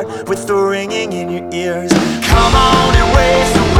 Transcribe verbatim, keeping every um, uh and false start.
heart with the ringing in your ears. Come on and raise the